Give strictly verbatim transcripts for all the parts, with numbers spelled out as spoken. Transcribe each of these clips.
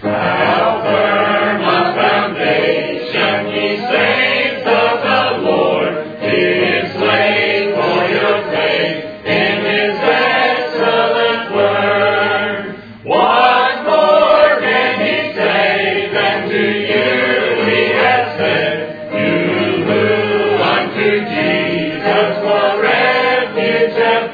How firm a foundation, ye saints of the Lord, is laid for your faith in His excellent word. What more can He say than to you He has said, you who unto Jesus for refuge have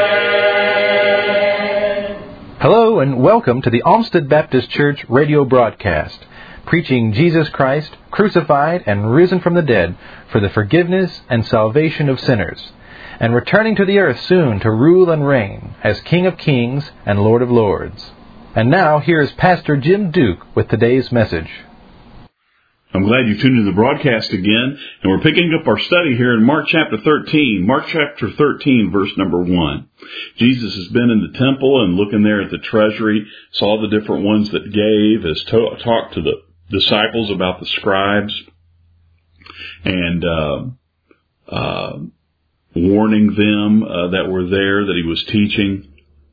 fled? Hello and welcome to the Olmsted Baptist Church radio broadcast, preaching Jesus Christ, crucified and risen from the dead for the forgiveness and salvation of sinners, and returning to the earth soon to rule and reign as King of Kings and Lord of Lords. And now, here is Pastor Jim Duke with today's message. I'm glad you tuned into the broadcast again, and we're picking up our study here in Mark chapter thirteen. Mark chapter thirteen, verse number one. Jesus has been in the temple and looking there at the treasury, saw the different ones that gave, has to- talked to the disciples about the scribes, and uh, uh, warning them uh, that were there that he was teaching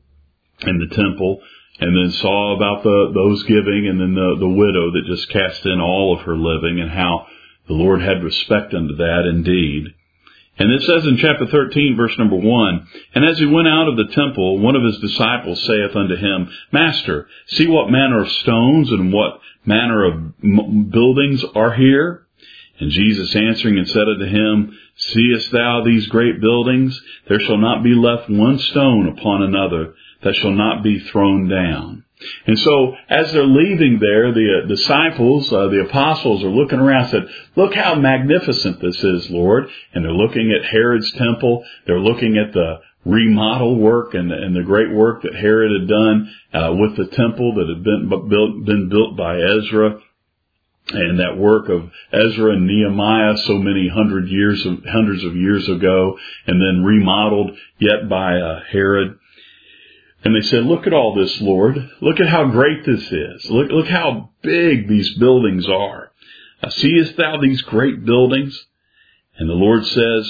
in the temple. And then saw about the those giving, and then the, the widow that just cast in all of her living, and how the Lord had respect unto that indeed. And it says in chapter thirteen, verse number one, And as he went out of the temple, one of his disciples saith unto him, Master, see what manner of stones and what manner of m- buildings are here? And Jesus answering and said unto him, Seest thou these great buildings? There shall not be left one stone upon another that shall not be thrown down. And so, as they're leaving there, the uh, disciples, uh, the apostles are looking around and said, look how magnificent this is, Lord. And they're looking at Herod's temple. They're looking at the remodel work and, and the great work that Herod had done uh, with the temple that had been built, been built by Ezra. And that work of Ezra and Nehemiah so many hundred years, of, hundreds of years ago, and then remodeled yet by uh, Herod. And they said, look at all this, Lord. Look at how great this is. Look, look how big these buildings are. Uh, seest thou these great buildings? And the Lord says,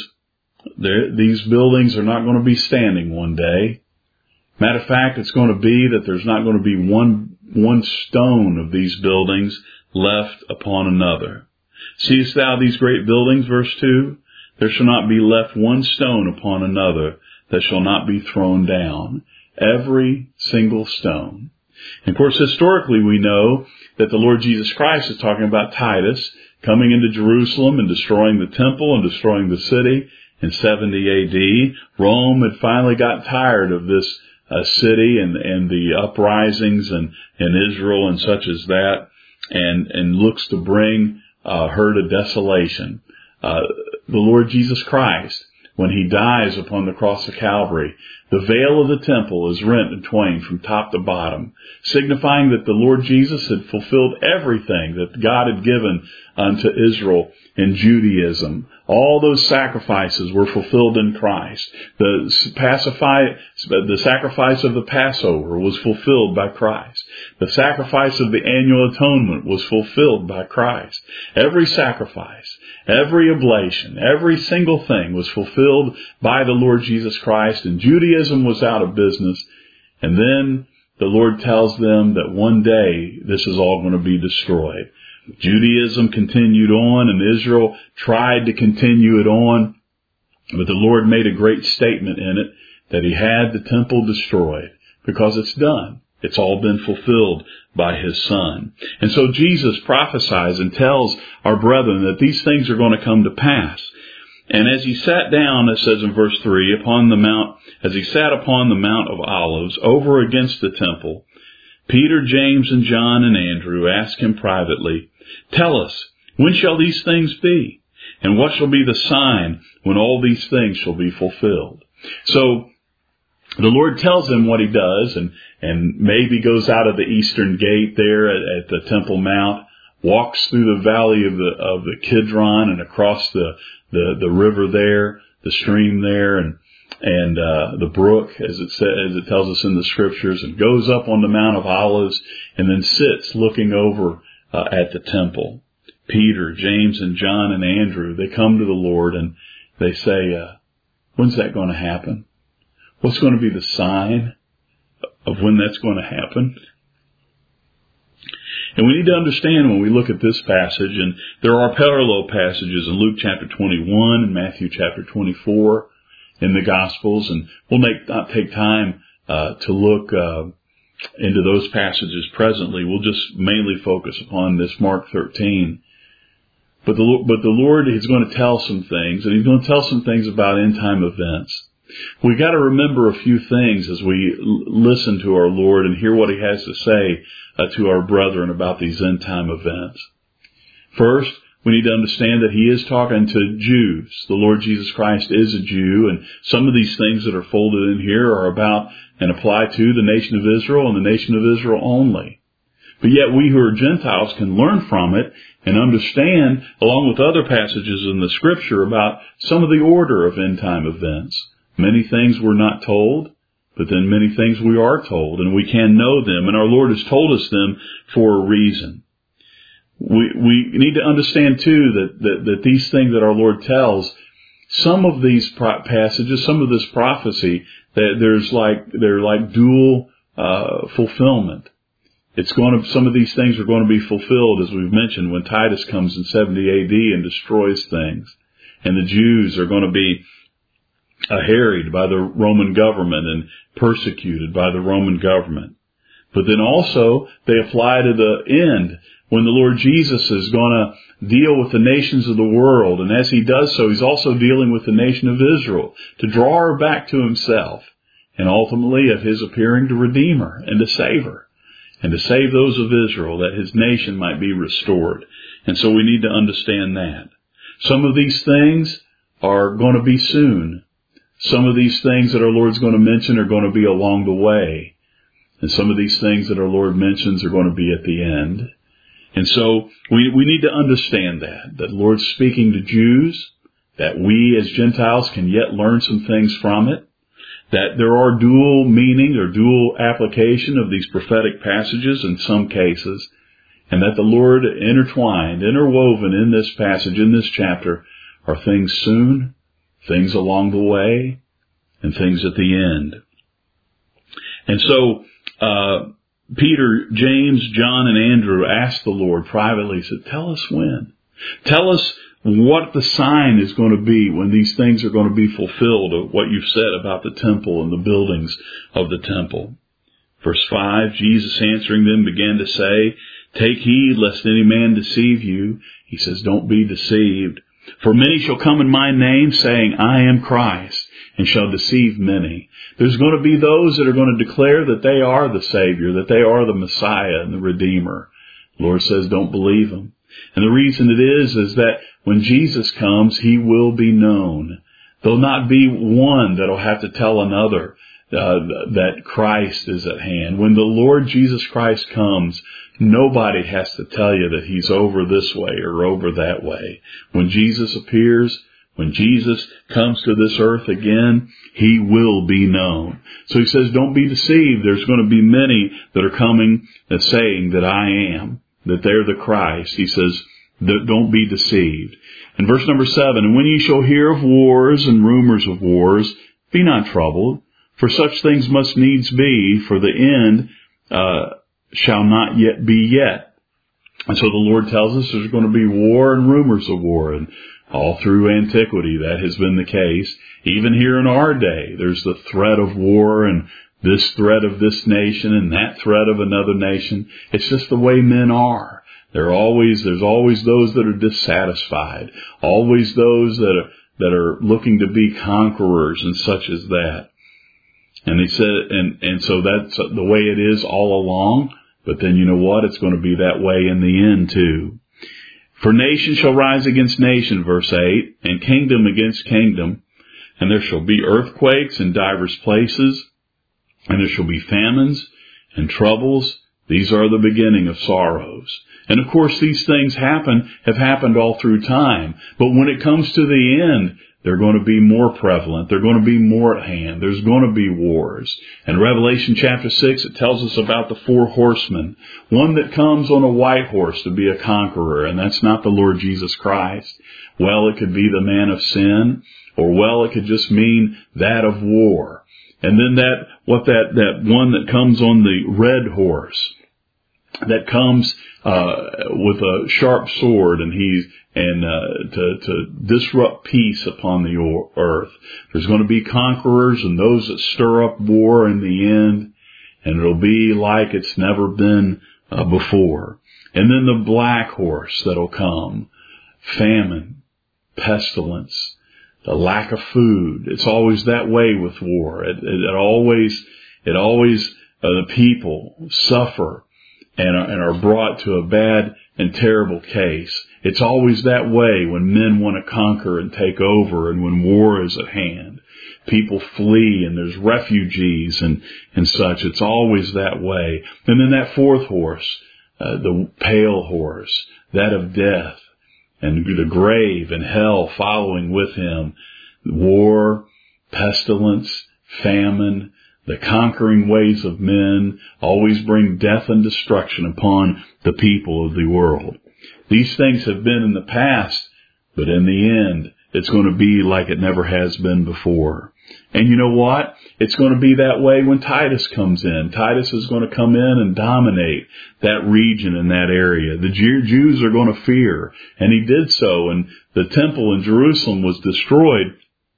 these buildings are not going to be standing one day. Matter of fact, it's going to be that there's not going to be one, one stone of these buildings left upon another. Seest thou these great buildings, verse two? There shall not be left one stone upon another that shall not be thrown down. Every single stone. And of course, historically, we know that the Lord Jesus Christ is talking about Titus coming into Jerusalem and destroying the temple and destroying the city in seventy A D. Rome had finally got tired of this uh, city and, and the uprisings and, in Israel and such as that, and, and looks to bring uh, her to desolation. Uh, the Lord Jesus Christ, when he dies upon the cross of Calvary, the veil of the temple is rent in twain from top to bottom, signifying that the Lord Jesus had fulfilled everything that God had given unto Israel in Judaism. All those sacrifices were fulfilled in Christ. The, pacify, the sacrifice of the Passover was fulfilled by Christ. The sacrifice of the annual atonement was fulfilled by Christ. Every sacrifice, every oblation, every single thing was fulfilled by the Lord Jesus Christ, and Judaism was out of business. And then the Lord tells them that one day this is all going to be destroyed. Judaism continued on, and Israel tried to continue it on, but the Lord made a great statement in it that he had the temple destroyed because it's done. It's all been fulfilled by his Son. And so Jesus prophesies and tells our brethren that these things are going to come to pass. And as he sat down, it says in verse three, upon the mount, as he sat upon the Mount of Olives over against the temple, Peter, James, and John, and Andrew asked him privately, Tell us, when shall these things be? And what shall be the sign when all these things shall be fulfilled? So the Lord tells him what he does, and, and maybe goes out of the eastern gate there at, at the Temple Mount, walks through the valley of the of the Kidron and across the, the, the river there, the stream there, and and uh, the brook, as it says, as it tells us in the scriptures, and goes up on the Mount of Olives, and then sits looking over uh, at the temple. Peter, James, and John, and Andrew, they come to the Lord and they say, uh, when's that going to happen? What's going to be the sign of when that's going to happen? And we need to understand when we look at this passage, and there are parallel passages in Luke chapter twenty-one and Matthew chapter twenty-four in the Gospels, and we'll make, not take time uh, to look uh, into those passages presently. We'll just mainly focus upon this Mark thirteen. But the, but the Lord is going to tell some things, and He's going to tell some things about end-time events. We've got to remember a few things as we l- listen to our Lord and hear what He has to say uh, to our brethren about these end-time events. First, we need to understand that He is talking to Jews. The Lord Jesus Christ is a Jew, and some of these things that are folded in here are about and apply to the nation of Israel and the nation of Israel only. But yet we who are Gentiles can learn from it and understand, along with other passages in the Scripture, about some of the order of end-time events. Many things we're not told, but then many things we are told, and we can know them, and our Lord has told us them for a reason. We we need to understand, too, that, that, that these things that our Lord tells, some of these passages, some of this prophecy, that there's like, they're like dual uh, fulfillment. It's going to, some of these things are going to be fulfilled, as we've mentioned, when Titus comes in seventy A D and destroys things. And the Jews are going to be uh, harried by the Roman government and persecuted by the Roman government. But then also, they apply to the end, when the Lord Jesus is going to deal with the nations of the world. And as He does so, He's also dealing with the nation of Israel to draw her back to Himself. And ultimately, of His appearing to redeem her and to save her. And to save those of Israel, that His nation might be restored. And so we need to understand that. Some of these things are going to be soon. Some of these things that our Lord's going to mention are going to be along the way. And some of these things that our Lord mentions are going to be at the end. And so we, we need to understand that, that the Lord's speaking to Jews, that we as Gentiles can yet learn some things from it. That there are dual meaning or dual application of these prophetic passages in some cases, and that the Lord intertwined, interwoven in this passage, in this chapter, are things soon, things along the way, and things at the end. And so, uh, Peter, James, John, and Andrew asked the Lord privately, said, tell us when. Tell us what the sign is going to be when these things are going to be fulfilled of what you've said about the temple and the buildings of the temple. Verse five, Jesus answering them began to say, take heed lest any man deceive you. He says, don't be deceived. For many shall come in my name, saying, I am Christ, and shall deceive many. There's going to be those that are going to declare that they are the Savior, that they are the Messiah and the Redeemer. The Lord says, don't believe them. And the reason it is, is that when Jesus comes, He will be known. There'll not be one that'll have to tell another uh, that Christ is at hand. When the Lord Jesus Christ comes, nobody has to tell you that He's over this way or over that way. When Jesus appears, when Jesus comes to this earth again, He will be known. So He says, don't be deceived. There's going to be many that are coming and saying that I am, that they're the Christ. He says, don't be deceived. In verse number seven, and when ye shall hear of wars and rumors of wars, be not troubled, for such things must needs be, for the end uh, shall not yet be yet. And so the Lord tells us there's going to be war and rumors of war, and all through antiquity that has been the case. Even here in our day, there's the threat of war and this threat of this nation and that threat of another nation. It's just the way men are. There are always, there's always those that are dissatisfied, always those that are, that are looking to be conquerors and such as that. And he said, and, and so that's the way it is all along. But then you know what? It's going to be that way in the end too. For nation shall rise against nation, verse eight, and kingdom against kingdom. And there shall be earthquakes in divers places, and there shall be famines and troubles. These are the beginning of sorrows. And of course, these things happen, have happened all through time. But when it comes to the end, they're going to be more prevalent. They're going to be more at hand. There's going to be wars. In Revelation chapter six, it tells us about the four horsemen. One that comes on a white horse to be a conqueror, and that's not the Lord Jesus Christ. Well, it could be the man of sin, or well, it could just mean that of war. And then that, what that, that one that comes on the red horse. that comes uh, with a sharp sword, and he's and uh, to, to disrupt peace upon the earth. There's going to be conquerors and those that stir up war in the end, and it'll be like it's never been uh, before. And then the black horse that'll come, famine, pestilence, the lack of food. It's always that way with war. It, it, it always, it always, uh, the people suffer and are, and are brought to a bad and terrible case. It's always that way when men want to conquer and take over, and when war is at hand. People flee, and there's refugees and, and such. It's always that way. And then that fourth horse, uh, the pale horse, that of death, and the grave and hell following with him. War, pestilence, famine, the conquering ways of men always bring death and destruction upon the people of the world. These things have been in the past, but in the end, it's going to be like it never has been before. And you know what? It's going to be that way when Titus comes in. Titus is going to come in and dominate that region and that area. The Jews are going to fear, and he did so, and the temple in Jerusalem was destroyed,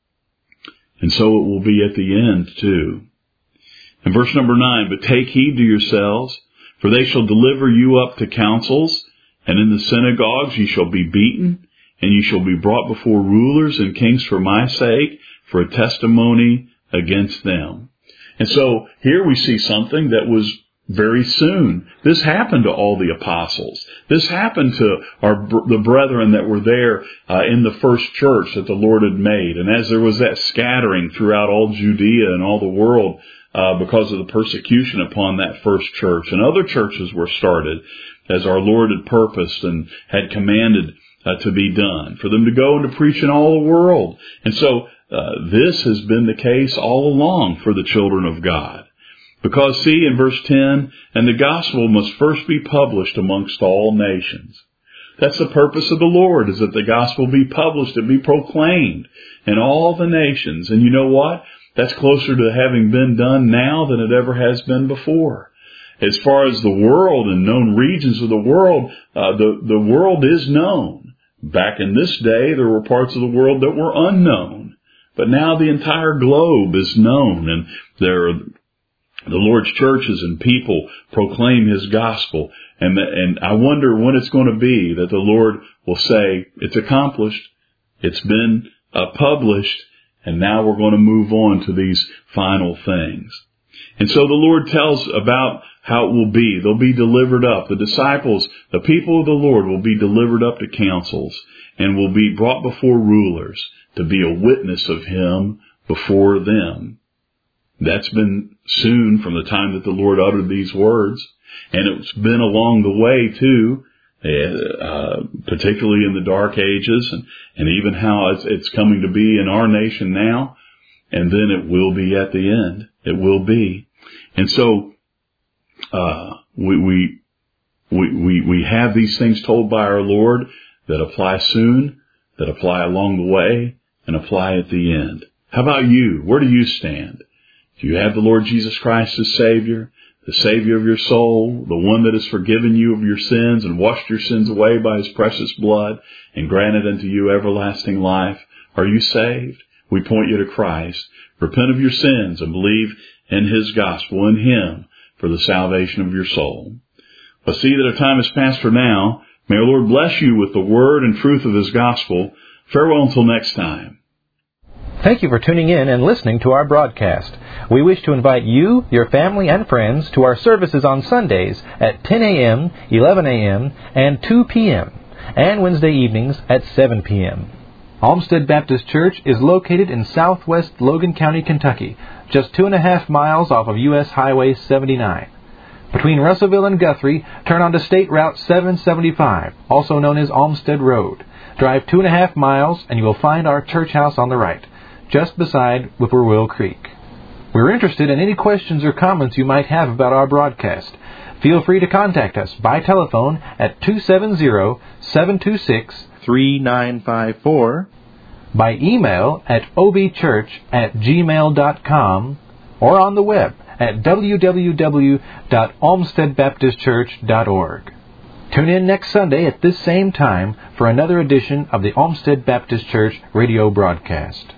and so it will be at the end too. In verse number nine, but take heed to yourselves, for they shall deliver you up to councils, and in the synagogues ye shall be beaten, and ye shall be brought before rulers and kings for my sake, for a testimony against them. And so here we see something that was very soon. This happened to all the apostles. This happened to our the brethren that were there uh, in the first church that the Lord had made. And as there was that scattering throughout all Judea and all the world uh, because of the persecution upon that first church, and other churches were started as our Lord had purposed and had commanded uh, to be done, for them to go and to preach in all the world. And so Uh, this has been the case all along for the children of God. Because, see, in verse ten, and the gospel must first be published amongst all nations. That's the purpose of the Lord, is that the gospel be published and be proclaimed in all the nations. And you know what? That's closer to having been done now than it ever has been before. As far as the world and known regions of the world, uh, the, the world is known. Back in this day, there were parts of the world that were unknown. But now the entire globe is known, and there are the Lord's churches and people proclaim His gospel. And, the, and I wonder when it's going to be that the Lord will say, it's accomplished, it's been uh, published, and now we're going to move on to these final things. And so the Lord tells about how it will be. They'll be delivered up. The disciples, the people of the Lord, will be delivered up to councils and will be brought before rulers to be a witness of Him before them. That's been soon from the time that the Lord uttered these words. And it's been along the way too, uh, particularly in the dark ages, and, and even how it's, it's coming to be in our nation now. And then it will be at the end. It will be. And so, uh, we, we, we, we, we have these things told by our Lord that apply soon, that apply along the way, and apply at the end. How about you? Where do you stand? Do you have the Lord Jesus Christ as Savior, the Savior of your soul, the one that has forgiven you of your sins and washed your sins away by His precious blood and granted unto you everlasting life? Are you saved? We point you to Christ. Repent of your sins and believe in His gospel, in Him, for the salvation of your soul. But see that our time is past for now. May our Lord bless you with the word and truth of His gospel. Farewell until next time. Thank you for tuning in and listening to our broadcast. We wish to invite you, your family, and friends to our services on Sundays at ten a.m., eleven a.m., and two p.m., and Wednesday evenings at seven p.m. Olmsted Baptist Church is located in southwest Logan County, Kentucky, just two and a half miles off of U S Highway seventy-nine. Between Russellville and Guthrie, turn onto State Route seven seventy-five, also known as Olmsted Road. Drive two and a half miles and you will find our church house on the right, just beside Whippoorwill Creek. We're interested in any questions or comments you might have about our broadcast. Feel free to contact us by telephone at two seven zero, seven two six, three nine five four, by email at obchurch at gmail dot com, or on the web at w w w dot olmsted baptist church dot org. Tune in next Sunday at this same time for another edition of the Olmsted Baptist Church radio broadcast.